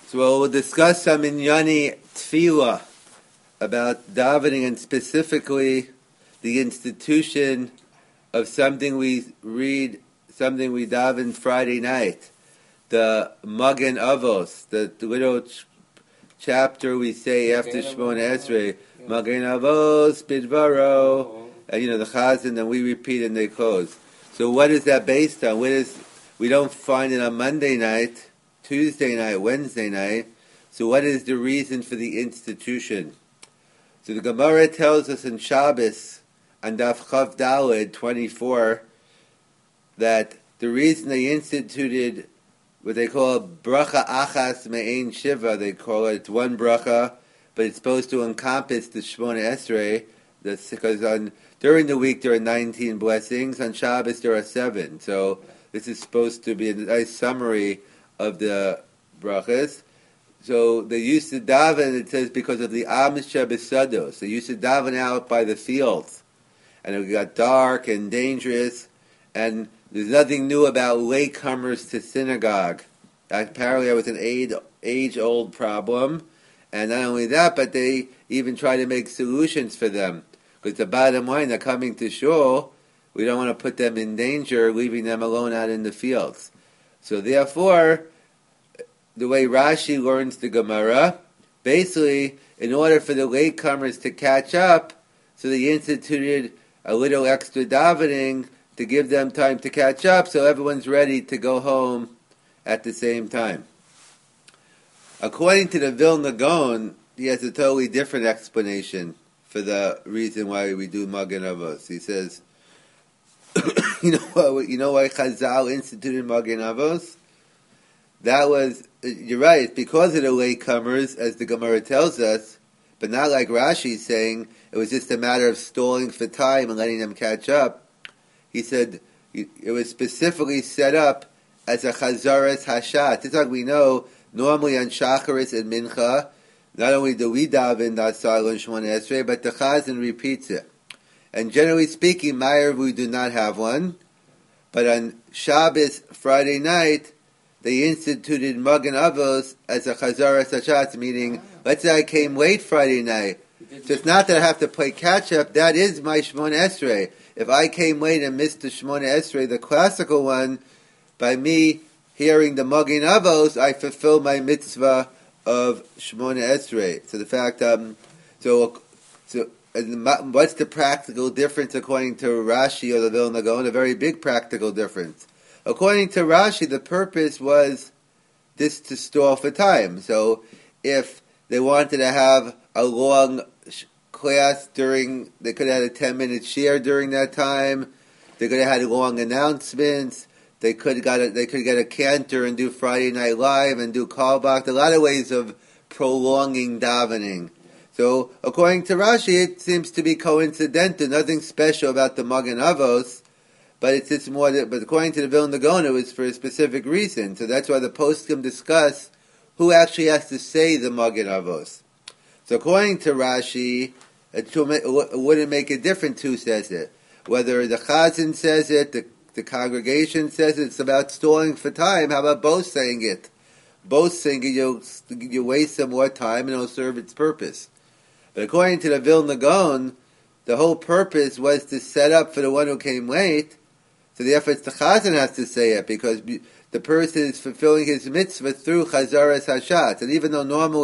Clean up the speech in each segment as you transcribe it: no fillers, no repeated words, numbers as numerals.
So we'll discuss some inyani tefillah about davening and specifically the institution of something we read, something we daven Friday night, the Magen Avos, the little chapter we say after Shemona Esrei, Magen Avos Bidvaro, and the Chazan, and we repeat and they close. So what is that based on? We don't find it on Monday night, Tuesday night, Wednesday night. So what is the reason for the institution? So the Gemara tells us in Shabbos, on Daf Chav Daled 24, that the reason they instituted what they call bracha achas me'ein shiva, they call it, it's one bracha, but it's supposed to encompass the Shemona Esrei. That's because during the week there are 19 blessings, on Shabbos there are 7. So this is supposed to be a nice summary of the brachas. So they used to daven, it says, because of the Amsha Besados. They used to daven out by the fields. And it got dark and dangerous. And there's nothing new about latecomers to synagogue. Apparently that was an age-old problem. And not only that, but they even try to make solutions for them. Because the bottom line, they're coming to shul, we don't want to put them in danger, leaving them alone out in the fields. So therefore, the way Rashi learns the Gemara, basically, in order for the latecomers to catch up, so they instituted a little extra davening to give them time to catch up, so everyone's ready to go home at the same time. According to the Vilna Gaon, he has a totally different explanation for the reason why we do Magen Avos. He says, you know why Chazal instituted Magen Avos? You're right, it's because of the latecomers, as the Gemara tells us, but not like Rashi's saying, it was just a matter of stalling for time and letting them catch up. He said it was specifically set up as a Chazaras Hashat. Just like we know, normally on Shacharis and Mincha, not only do we daven that silent Shemona Esrei, but the Chazan repeats it. And generally speaking, Ma'ariv we do not have one, but on Shabbos, Friday night, they instituted Magen Avos as a Chazaras Hashat, meaning, let's say I came late Friday night. So it's not that I have to play catch-up, that is my Shemona Esrei. If I came late and missed the Shemona Esrei, the classical one, by me hearing the Magen Avos, I fulfill my mitzvah of Shemona Esrei. So the fact, what's the practical difference according to Rashi or the Vilna Gaon? A very big practical difference. According to Rashi, the purpose was this to stall for time. So if they wanted to have a long class they could have had a 10-minute share during that time. They could have had long announcements. They could get a cantor and do Friday Night Live and do callback. A lot of ways of prolonging davening. So according to Rashi, it seems to be coincidental. Nothing special about the Magen Avos. But it's just more. But according to the Vilna Gaon, it was for a specific reason. So that's why the poskim discuss who actually has to say the Magen Avos. So according to Rashi, it wouldn't make a difference who says it. Whether the Chazan says it, the congregation says it, it's about stalling for time. How about both saying it? Both saying it, you waste some more time and it'll serve its purpose. But according to the Vilna Gaon, the whole purpose was to set up for the one who came late. So therefore, it's the Chazan has to say it, because the person is fulfilling his mitzvah through Chazaras Hashat. And even though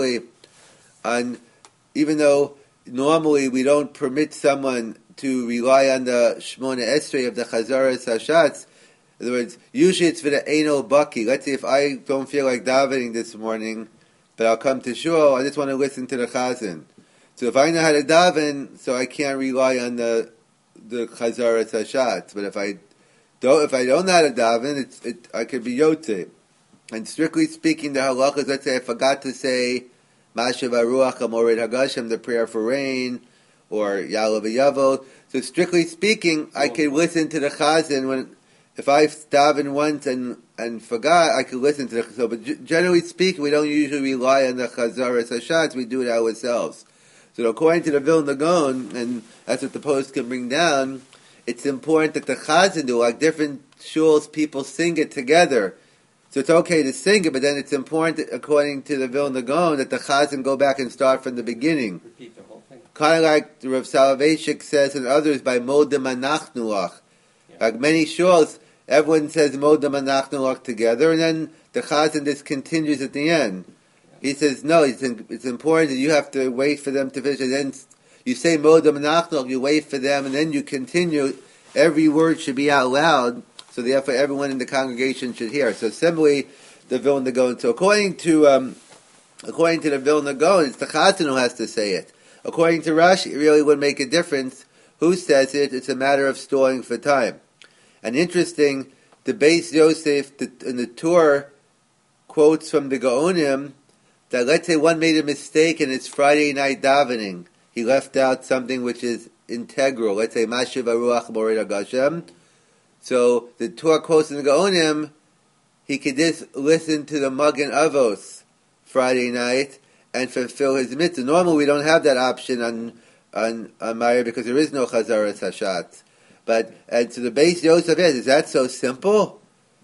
normally we don't permit someone to rely on the Shemona Esrei of the Chazaras Hashatz, in other words, usually it's for the Eino Baki. Let's say if I don't feel like davening this morning, but I'll come to shul, I just want to listen to the Chazan. So if I know how to daven, so I can't rely on the Chazaras Hashatz. But if I don't know how to daven, I could be yotzei. And strictly speaking, the halachas, let's say I forgot to say Mashav Aruach Amorid Hagashem, the prayer for rain, or Yalav Yavo. So strictly speaking, I could listen to the Chazan if I daven once and forgot, I could listen to the Chazan. But generally speaking, we don't usually rely on the Chazaras Hashatz, we do it ourselves. So according to the Vilna Gaon, and that's what the post can bring down, it's important that the Chazan do, like different shuls, people sing it together. So it's okay to sing it, but then it's important, according to the Vilna Gaon, that the Chazan go back and start from the beginning. Repeat the whole thing. Kind of like the Rav Soloveitchik says and others by Modem Anachnuach. Like many shuls, everyone says Modem Anachnuach together, and then the Chazan just continues at the end. He says, no, it's important that you have to wait for them to finish, and then you say Modem Anachnuach, you wait for them, and then you continue. Every word should be out loud, so therefore everyone in the congregation should hear. So similarly, the Vilna Gaon. So according to the Vilna Gaon, it's the Chazan who has to say it. According to Rashi, it really would make a difference who says it. It's a matter of stalling for time. And interesting, the Beis Yosef in the Torah quotes from the Gaonim that let's say one made a mistake and it's Friday night davening. He left out something which is integral. Let's say Mashiv Aruach Morid Gashem. So the Torah quotes in the Gaonim, he could just listen to the Magen Avos Friday night and fulfill his mitzvah. Normally we don't have that option on Meir because there is no Chazaras Hashat. And so the Beis Yosef is that so simple?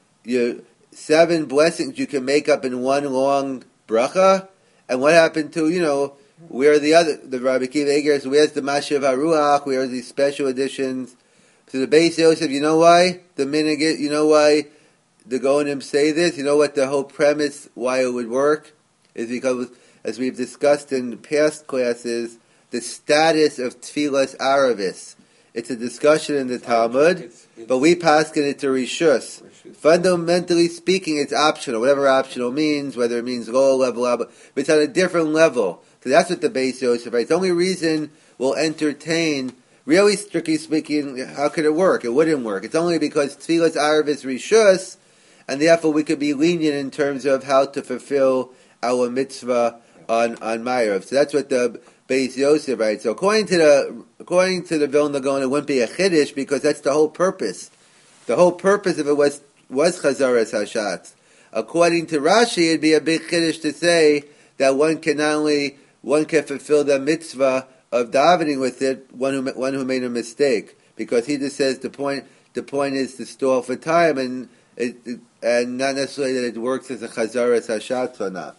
7 blessings you can make up in one long bracha? And what happened to, where are the Rabbi Akiva Eger, where's the Mashiv HaRuach, where are these special editions? So the Beis Yosef, you know why the minhag, you know why the Gaonim say this? You know what the whole premise, why it would work? Is because, as we've discussed in past classes, the status of Tfilas Aravis. It's a discussion in the Talmud, but we paskin it to Rishus. Fundamentally speaking, it's optional, whatever optional means, whether it means low level, but it's on a different level. So that's what the Beis Yosef writes. The only reason we'll entertain, really strictly speaking, how could it work? It wouldn't work. It's only because Tfilas Aravis Rishus, and therefore we could be lenient in terms of how to fulfill our mitzvah on Ma'ariv. So that's what the Beis Yosef writes. So according to the Vilna Gaon, it wouldn't be a chiddush because that's the whole purpose. The whole purpose of it was Chazaras Hashatz. According to Rashi, it'd be a big chiddush to say that one can fulfill the mitzvah of davening with it, one who made a mistake, because he just says the point is to stall for time, and not necessarily that it works as a Chazaras Hashatz or not.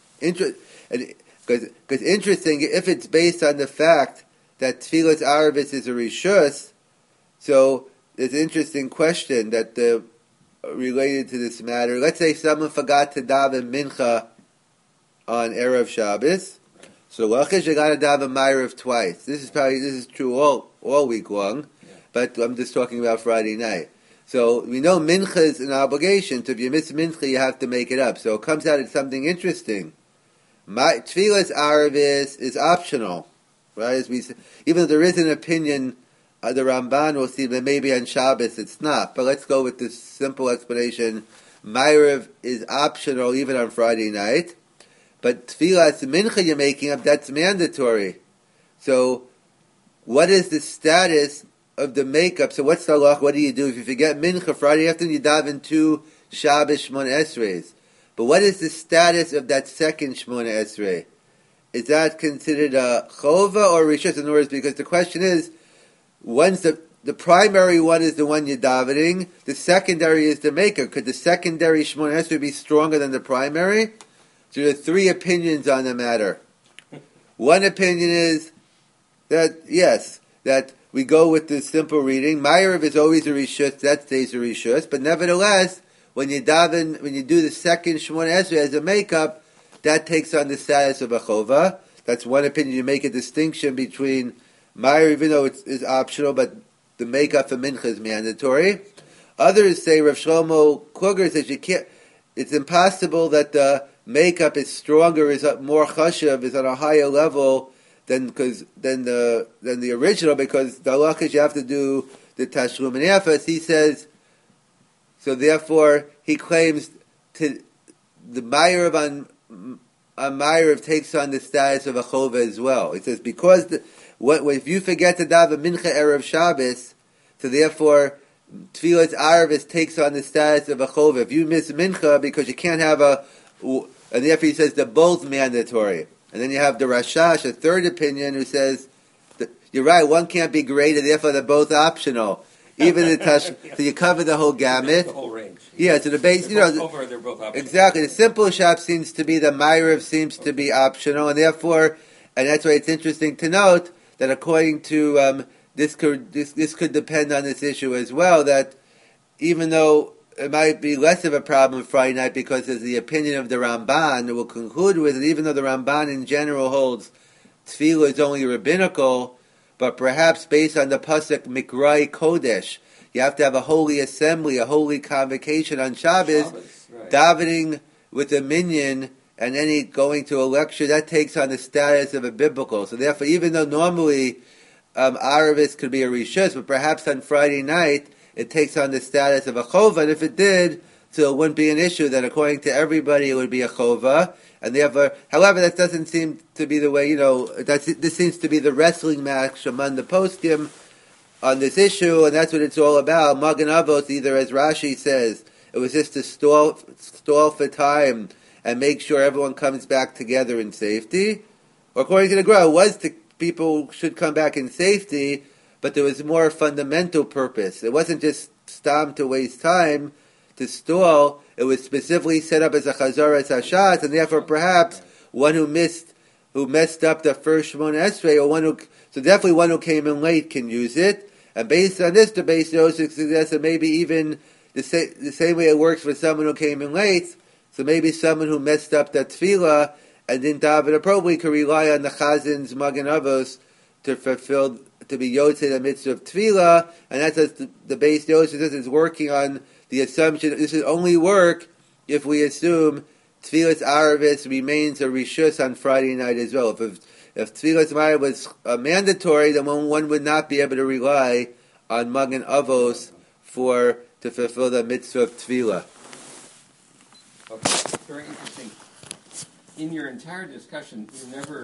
Because interesting, if it's based on the fact that Tfilas Aravis is a Rishus, so there's an interesting question that related to this matter. Let's say someone forgot to daven Mincha on Erev Shabbos, so Lachish you got to daven Ma'ariv twice. This is true all week long, but I'm just talking about Friday night. So we know Mincha is an obligation, so if you miss Mincha, you have to make it up. So it comes out as something interesting. Tfilas Aravis is optional, right? Even though there is an opinion, the Ramban will see that maybe on Shabbos it's not. But let's go with this simple explanation. Ma'ariv is optional even on Friday night. But Tfilas Mincha you're making up, that's mandatory. So what is the status of the makeup? So what's the halach? What do you do? If you forget Mincha Friday afternoon, you daven 2 Shabbos Shmona Esreis. But what is the status of that second Shmona Esrei? Is that considered a chova or rishus? In other words, because the question is, once the primary one is the one you're davening, the secondary is the maker. Could the secondary Shmona Esrei be stronger than the primary? So there are 3 opinions on the matter. One opinion is that, yes, that we go with the simple reading. Ma'ariv is always a rishus, that stays a rishus, but nevertheless, when you do the second Shmona Esrei as a makeup, that takes on the status of a chova. That's one opinion. You make a distinction between Ma'ariv, even though it's optional, but the makeup for Mincha is mandatory. Others say, Rav Shlomo Kluger says it's impossible that the makeup is stronger, is more chashav, is on a higher level than the original, because the halach is you have to do the tashlum and efes. He says, so therefore, he claims the Ma'ariv on Ma'ariv takes on the status of a chova as well. He says because if you forget to daven Mincha Erev Shabbos, so therefore Tfilas Aravis takes on the status of a chova. If you miss Mincha because you can't have and therefore he says they're both mandatory. And then you have the Rashash, a third opinion, who says you're right, one can't be greater, therefore they're both optional. even the so you cover the whole gamut. The whole range. Yeah, so the base, They're both optional. Exactly. The simple shop seems to be, the Ma'ariv seems to be optional, and therefore, and that's why it's interesting to note that according to this could depend on this issue as well. That even though it might be less of a problem Friday night because there's the opinion of the Ramban, we'll conclude with it. Even though the Ramban in general holds tefillah is only rabbinical, but perhaps based on the pasuk Mikrai Kodesh, you have to have a holy assembly, a holy convocation on Shabbos, right. Davening with a minyan, and any going to a lecture, that takes on the status of a biblical. So therefore, even though normally Aravis could be a rishus, but perhaps on Friday night, it takes on the status of a chova, and if it did, so it wouldn't be an issue, that according to everybody it would be a chova, and therefore, however, that doesn't seem to be the way, this seems to be the wrestling match among the poskim on this issue, and that's what it's all about. Magen Avos, either as Rashi says, it was just to stall for time and make sure everyone comes back together in safety, or according to the Gra, it was people should come back in safety, but there was a more fundamental purpose. It wasn't just stam to waste time, to stall. It was specifically set up as a chazaras hashat, and therefore perhaps one who messed up the first Shemona Esrei, so definitely one who came in late can use it. And based on this, the Beis Yosef suggests that maybe even the same way it works for someone who came in late, so maybe someone who messed up that tefillah and didn't daven appropriately could rely on the Chazin's Magen Avos to be Yotzei the mitzvah of tefillah, and that's as the Beis Yosef is working on the assumption that this would only work if we assume tefillas Aravis remains a rishus on Friday night as well. If tefillas Ma'ariv was mandatory, then one would not be able to rely on Magen Avos to fulfill the mitzvah of tefillah. Okay, very interesting. In your entire discussion, you never